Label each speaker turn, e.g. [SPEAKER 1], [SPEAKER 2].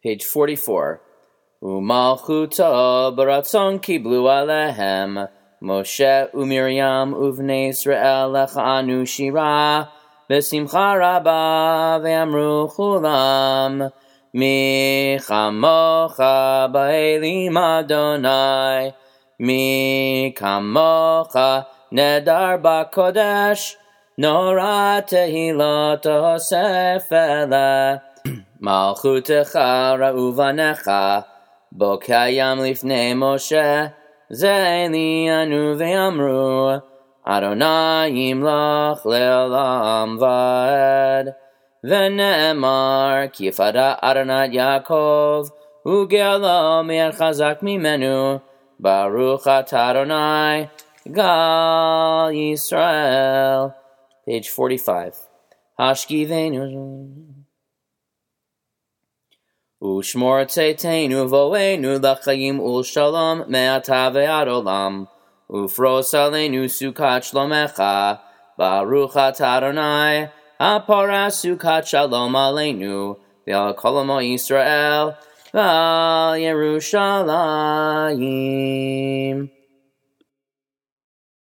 [SPEAKER 1] Page 44. Umalchuto baratzon kiblu alehem Moshe uMiriam uvnei Israel lechanu shira besimcha rabba ve'amru chulam mi chamocha ba'elim Adonai mi kamocha nedar ba'kodesh nora tehilot osefele malchutecha ra'uvanecha bokayam lifnei Moshe Zeli anu ve'amru Adonai yimlach le'olam va'ed Ve'ne'emar ki yifada Adonai Yaakov u'ge'alo me'ed chazak mimenu Baruch atah Adonai gal Yisrael. Page 45. Hashkivenu Ushmor tzeitenu vo'enu l'chaim u'shalom me'ata ve'ad olam Ufros aleinu sukat shlomecha Baruch atah Adonai hapara sukat shalom aleinu Ve'al kol amo Yisrael Ve'al Yerushalayim.